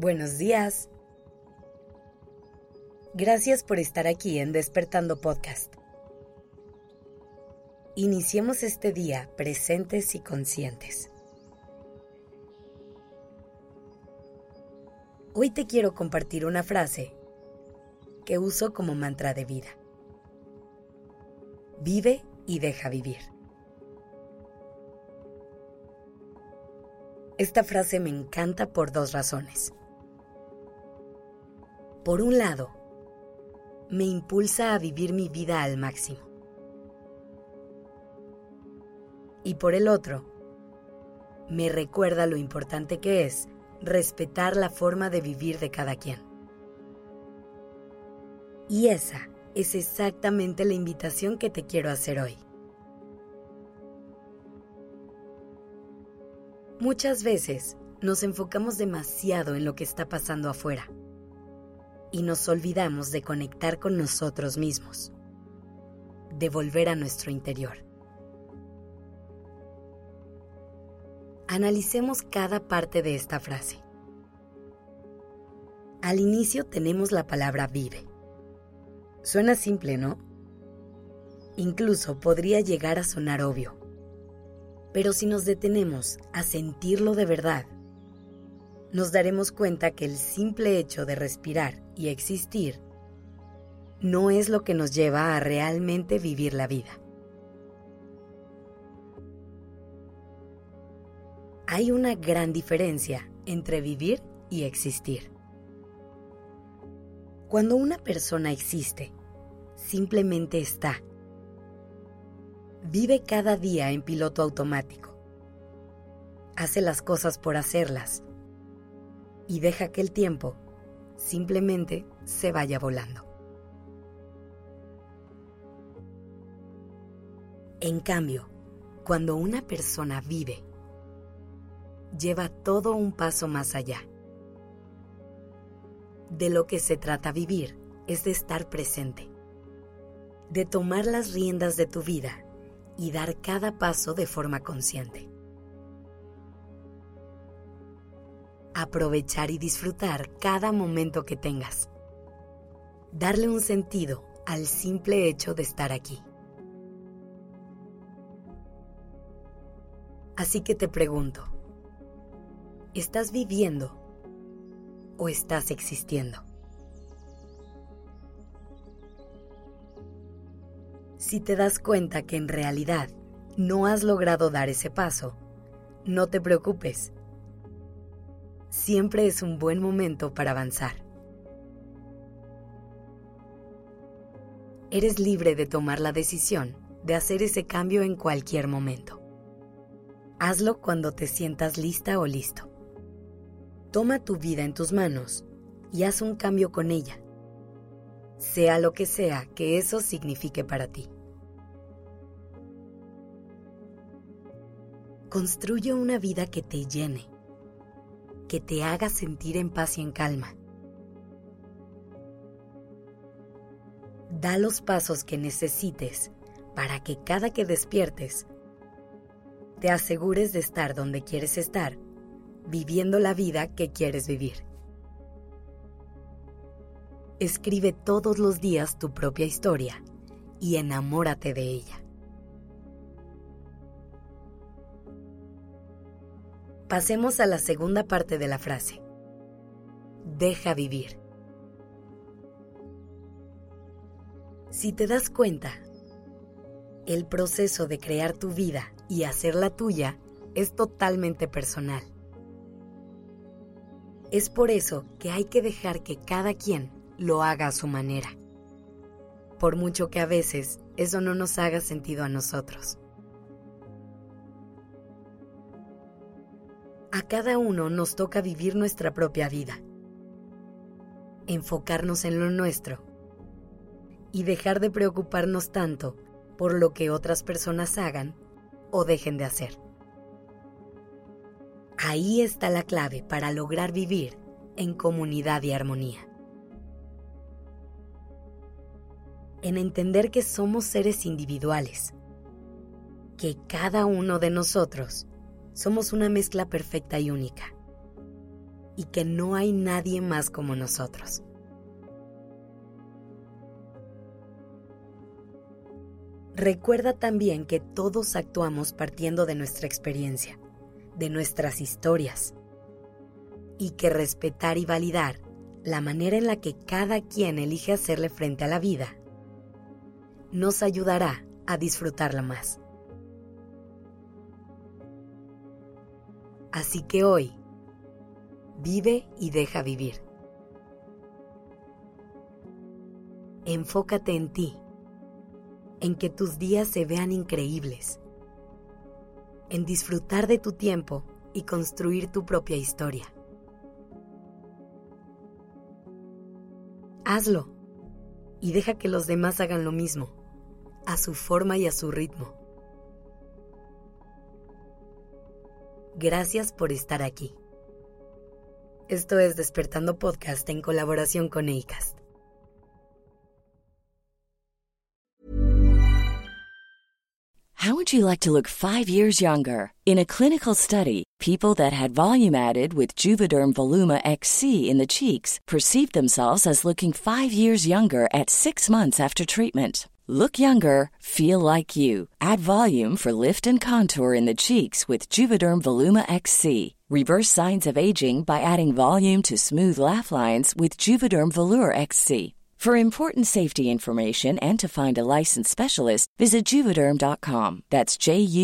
Buenos días. Gracias por estar aquí en Despertando Podcast. Iniciemos este día presentes y conscientes. Hoy te quiero compartir una frase que uso como mantra de vida. Vive y deja vivir. Esta frase me encanta por dos razones. Por un lado, me impulsa a vivir mi vida al máximo. Y por el otro, me recuerda lo importante que es respetar la forma de vivir de cada quien. Y esa es exactamente la invitación que te quiero hacer hoy. Muchas veces nos enfocamos demasiado en lo que está pasando afuera y nos olvidamos de conectar con nosotros mismos, de volver a nuestro interior. Analicemos cada parte de esta frase. Al inicio tenemos la palabra vive. Suena simple, ¿no? Incluso podría llegar a sonar obvio. Pero si nos detenemos a sentirlo de verdad, nos daremos cuenta que el simple hecho de respirar y existir no es lo que nos lleva a realmente vivir la vida. Hay una gran diferencia entre vivir y existir. Cuando una persona existe, simplemente está. Vive cada día en piloto automático. Hace las cosas por hacerlas y deja que el tiempo simplemente se vaya volando. En cambio, cuando una persona vive, lleva todo un paso más allá. De lo que se trata vivir es de estar presente, de tomar las riendas de tu vida y dar cada paso de forma consciente. Aprovechar y disfrutar cada momento que tengas. Darle un sentido al simple hecho de estar aquí. Así que te pregunto, ¿estás viviendo o estás existiendo? Si te das cuenta que en realidad no has logrado dar ese paso, no te preocupes. Siempre es un buen momento para avanzar. Eres libre de tomar la decisión de hacer ese cambio en cualquier momento. Hazlo cuando te sientas lista o listo. Toma tu vida en tus manos y haz un cambio con ella, sea lo que sea que eso signifique para ti. Construye una vida que te llene, que te haga sentir en paz y en calma. Da los pasos que necesites para que cada que despiertes, te asegures de estar donde quieres estar, viviendo la vida que quieres vivir. Escribe todos los días tu propia historia y enamórate de ella. Pasemos a la segunda parte de la frase. Deja vivir. Si te das cuenta, el proceso de crear tu vida y hacerla tuya es totalmente personal. Es por eso que hay que dejar que cada quien lo haga a su manera, por mucho que a veces eso no nos haga sentido a nosotros. A cada uno nos toca vivir nuestra propia vida, enfocarnos en lo nuestro y dejar de preocuparnos tanto por lo que otras personas hagan o dejen de hacer. Ahí está la clave para lograr vivir en comunidad y armonía. En entender que somos seres individuales, que cada uno de nosotros somos una mezcla perfecta y única, y que no hay nadie más como nosotros. Recuerda también que todos actuamos partiendo de nuestra experiencia, de nuestras historias, y que respetar y validar la manera en la que cada quien elige hacerle frente a la vida nos ayudará a disfrutarla más. Así que hoy, vive y deja vivir. Enfócate en ti, en que tus días se vean increíbles, en disfrutar de tu tiempo y construir tu propia historia. Hazlo y deja que los demás hagan lo mismo, a su forma y a su ritmo. Gracias por estar aquí. Esto es Despertando Podcast en colaboración con Acast. How would you like to look 5 years younger? In a clinical study, people that had volume added with Juvederm Voluma XC in the cheeks perceived themselves as looking 5 years younger at 6 months after treatment. Look younger, feel like you. Add volume for lift and contour in the cheeks with Juvederm Voluma XC. Reverse signs of aging by adding volume to smooth laugh lines with Juvederm Volure XC. For important safety information and to find a licensed specialist, visit Juvederm.com. That's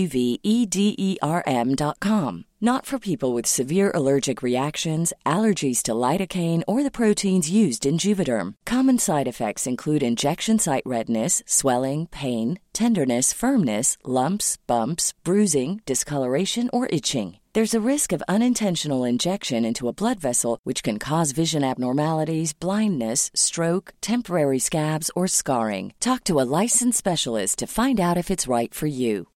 JUVEDERM.com. Not for people with severe allergic reactions, allergies to lidocaine, or the proteins used in Juvederm. Common side effects include injection site redness, swelling, pain, tenderness, firmness, lumps, bumps, bruising, discoloration, or itching. There's a risk of unintentional injection into a blood vessel, which can cause vision abnormalities, blindness, stroke, temporary scabs, or scarring. Talk to a licensed specialist to find out if it's right for you.